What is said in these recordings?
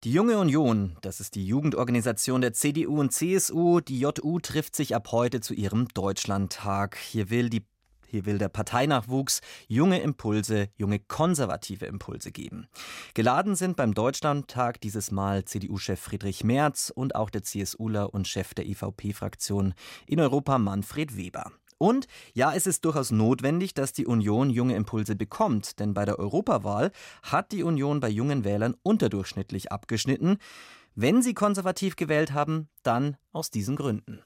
Die Junge Union, das ist die Jugendorganisation der CDU und CSU. Die JU trifft sich ab heute zu ihrem Deutschlandtag. Hier will der Parteinachwuchs junge Impulse, junge konservative Impulse geben. Geladen sind beim Deutschlandtag dieses Mal CDU-Chef Friedrich Merz und auch der CSUler und Chef der EVP-Fraktion in Europa Manfred Weber. Und ja, es ist durchaus notwendig, dass die Union junge Impulse bekommt, denn bei der Europawahl hat die Union bei jungen Wählern unterdurchschnittlich abgeschnitten. Wenn sie konservativ gewählt haben, dann aus diesen Gründen.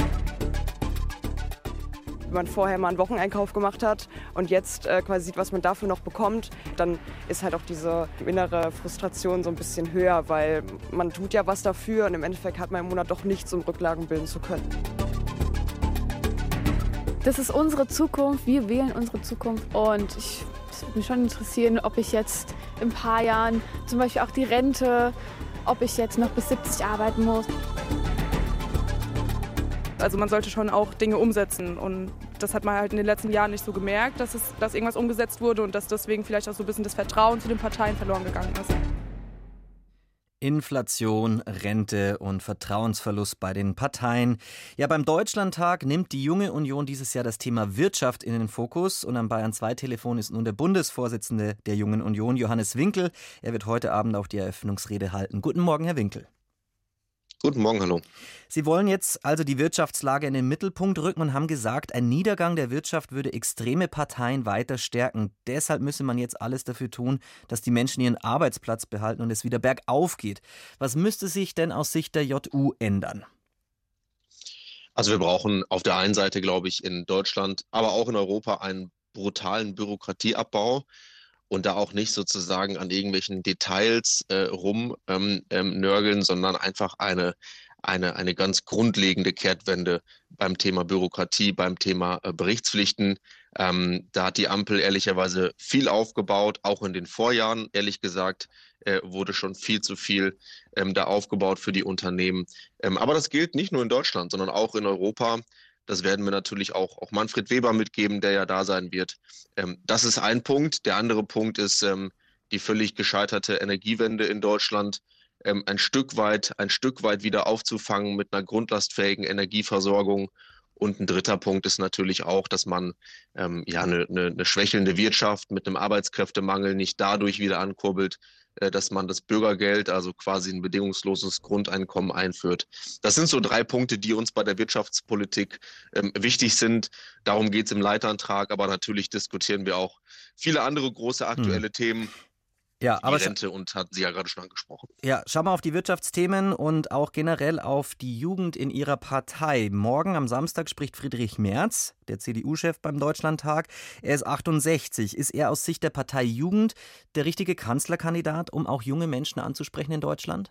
Wenn man vorher mal einen Wocheneinkauf gemacht hat und jetzt quasi sieht, was man dafür noch bekommt, dann ist halt auch diese innere Frustration so ein bisschen höher, weil man tut ja was dafür und im Endeffekt hat man im Monat doch nichts, um Rücklagen bilden zu können. Das ist unsere Zukunft, wir wählen unsere Zukunft und es würde mich schon interessieren, ob ich jetzt in ein paar Jahren, zum Beispiel auch die Rente, ob ich jetzt noch bis 70 arbeiten muss. Also man sollte schon auch Dinge umsetzen und das hat man halt in den letzten Jahren nicht so gemerkt, dass irgendwas umgesetzt wurde und dass deswegen vielleicht auch so ein bisschen das Vertrauen zu den Parteien verloren gegangen ist. Inflation, Rente und Vertrauensverlust bei den Parteien. Ja, beim Deutschlandtag nimmt die Junge Union dieses Jahr das Thema Wirtschaft in den Fokus. Und am Bayern 2 Telefon ist nun der Bundesvorsitzende der Jungen Union, Johannes Winkel. Er wird heute Abend auch die Eröffnungsrede halten. Guten Morgen, Herr Winkel. Guten Morgen, hallo. Sie wollen jetzt also die Wirtschaftslage in den Mittelpunkt rücken und haben gesagt, ein Niedergang der Wirtschaft würde extreme Parteien weiter stärken. Deshalb müsse man jetzt alles dafür tun, dass die Menschen ihren Arbeitsplatz behalten und es wieder bergauf geht. Was müsste sich denn aus Sicht der JU ändern? Also wir brauchen auf der einen Seite, glaube ich, in Deutschland, aber auch in Europa einen brutalen Bürokratieabbau. Und da auch nicht sozusagen an irgendwelchen Details rumnörgeln, sondern einfach eine ganz grundlegende Kehrtwende beim Thema Bürokratie, beim Thema Berichtspflichten. Da hat die Ampel ehrlicherweise viel aufgebaut, auch in den Vorjahren, ehrlich gesagt, wurde schon viel zu viel da aufgebaut für die Unternehmen. Aber das gilt nicht nur in Deutschland, sondern auch in Europa. Das werden wir natürlich auch Manfred Weber mitgeben, der ja da sein wird. Das ist ein Punkt. Der andere Punkt ist die völlig gescheiterte Energiewende in Deutschland ein Stück weit wieder aufzufangen mit einer grundlastfähigen Energieversorgung. Und ein dritter Punkt ist natürlich auch, dass man eine schwächelnde Wirtschaft mit einem Arbeitskräftemangel nicht dadurch wieder ankurbelt, dass man das Bürgergeld, also quasi ein bedingungsloses Grundeinkommen einführt. Das sind so 3 Punkte, die uns bei der Wirtschaftspolitik wichtig sind. Darum geht es im Leitantrag, aber natürlich diskutieren wir auch viele andere große aktuelle Themen. Ja, aber die Rente und hatten Sie ja gerade schon angesprochen. Ja, schauen wir auf die Wirtschaftsthemen und auch generell auf die Jugend in Ihrer Partei. Morgen am Samstag spricht Friedrich Merz, der CDU-Chef beim Deutschlandtag. Er ist 68. Ist er aus Sicht der Partei Jugend der richtige Kanzlerkandidat, um auch junge Menschen anzusprechen in Deutschland?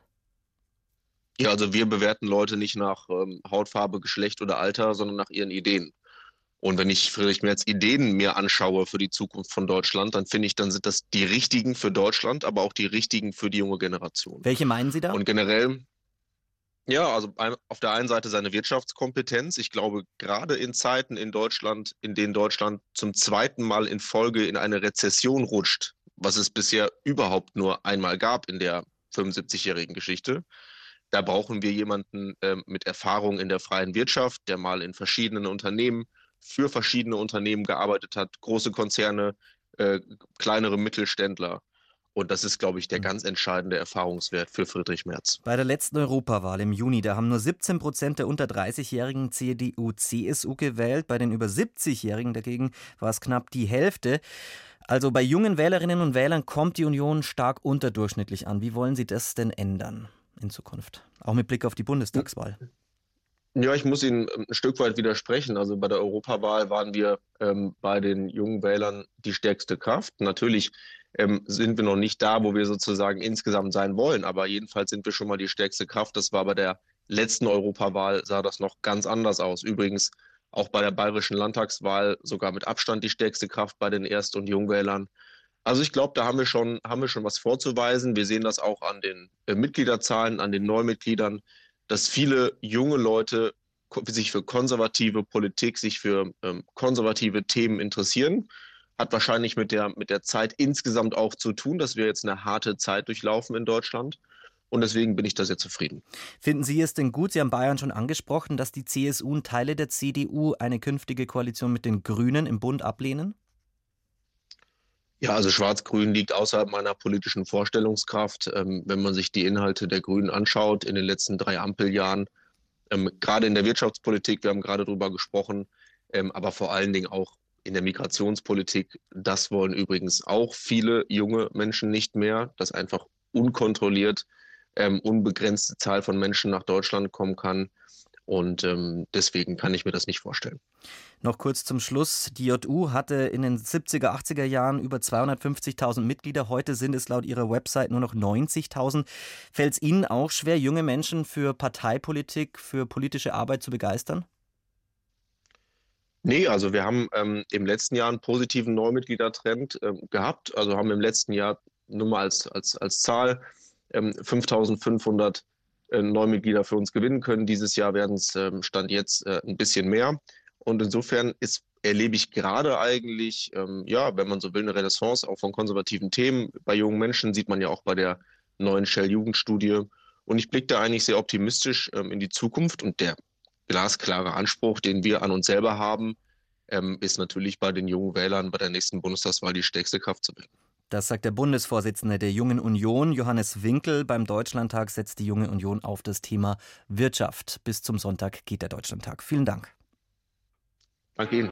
Ja, also wir bewerten Leute nicht nach Hautfarbe, Geschlecht oder Alter, sondern nach ihren Ideen. Und wenn ich Friedrich Merz Ideen mir anschaue für die Zukunft von Deutschland, dann finde ich, dann sind das die richtigen für Deutschland, aber auch die richtigen für die junge Generation. Welche meinen Sie da? Und generell, ja, also auf der einen Seite seine Wirtschaftskompetenz. Ich glaube, gerade in Zeiten in Deutschland, in denen Deutschland zum zweiten Mal in Folge in eine Rezession rutscht, was es bisher überhaupt nur einmal gab in der 75-jährigen Geschichte, da brauchen wir jemanden mit Erfahrung in der freien Wirtschaft, der mal in verschiedenen Unternehmen für verschiedene Unternehmen gearbeitet hat, große Konzerne, kleinere Mittelständler. Und das ist, glaube ich, der ganz entscheidende Erfahrungswert für Friedrich Merz. Bei der letzten Europawahl im Juni, da haben nur 17% der unter 30-jährigen CDU-CSU gewählt. Bei den über 70-jährigen dagegen war es knapp die Hälfte. Also bei jungen Wählerinnen und Wählern kommt die Union stark unterdurchschnittlich an. Wie wollen Sie das denn ändern in Zukunft? Auch mit Blick auf die Bundestagswahl. Ja, ich muss Ihnen ein Stück weit widersprechen. Also bei der Europawahl waren wir bei den jungen Wählern die stärkste Kraft. Natürlich sind wir noch nicht da, wo wir sozusagen insgesamt sein wollen, aber jedenfalls sind wir schon mal die stärkste Kraft. Das war bei der letzten Europawahl, sah das noch ganz anders aus. Übrigens auch bei der bayerischen Landtagswahl sogar mit Abstand die stärkste Kraft bei den Erst- und Jungwählern. Also ich glaube, da haben wir schon was vorzuweisen. Wir sehen das auch an den Mitgliederzahlen, an den Neumitgliedern, dass viele junge Leute sich für konservative Politik, sich für konservative Themen interessieren. Hat wahrscheinlich mit der Zeit insgesamt auch zu tun, dass wir jetzt eine harte Zeit durchlaufen in Deutschland. Und deswegen bin ich da sehr zufrieden. Finden Sie es denn gut, Sie haben Bayern schon angesprochen, dass die CSU und Teile der CDU eine künftige Koalition mit den Grünen im Bund ablehnen? Ja, also Schwarz-Grün liegt außerhalb meiner politischen Vorstellungskraft. Wenn man sich die Inhalte der Grünen anschaut in den letzten 3 Ampeljahren, gerade in der Wirtschaftspolitik, wir haben gerade drüber gesprochen, aber vor allen Dingen auch in der Migrationspolitik, das wollen übrigens auch viele junge Menschen nicht mehr, dass einfach unkontrolliert, unbegrenzte Zahl von Menschen nach Deutschland kommen kann. Und deswegen kann ich mir das nicht vorstellen. Noch kurz zum Schluss. Die JU hatte in den 70er, 80er Jahren über 250.000 Mitglieder. Heute sind es laut ihrer Website nur noch 90.000. Fällt es Ihnen auch schwer, junge Menschen für Parteipolitik, für politische Arbeit zu begeistern? Nee, also wir haben im letzten Jahr einen positiven Neumitgliedertrend gehabt. Also haben im letzten Jahr nur mal als Zahl 5.500 Neumitglieder für uns gewinnen können. Dieses Jahr werden es Stand jetzt ein bisschen mehr. Und insofern erlebe ich gerade eigentlich, wenn man so will, eine Renaissance auch von konservativen Themen. Bei jungen Menschen sieht man ja auch bei der neuen Shell-Jugendstudie. Und ich blicke da eigentlich sehr optimistisch in die Zukunft. Und der glasklare Anspruch, den wir an uns selber haben, ist natürlich bei den jungen Wählern bei der nächsten Bundestagswahl die stärkste Kraft zu bilden. Das sagt der Bundesvorsitzende der Jungen Union, Johannes Winkel. Beim Deutschlandtag setzt die Junge Union auf das Thema Wirtschaft. Bis zum Sonntag geht der Deutschlandtag. Vielen Dank. Danke Ihnen.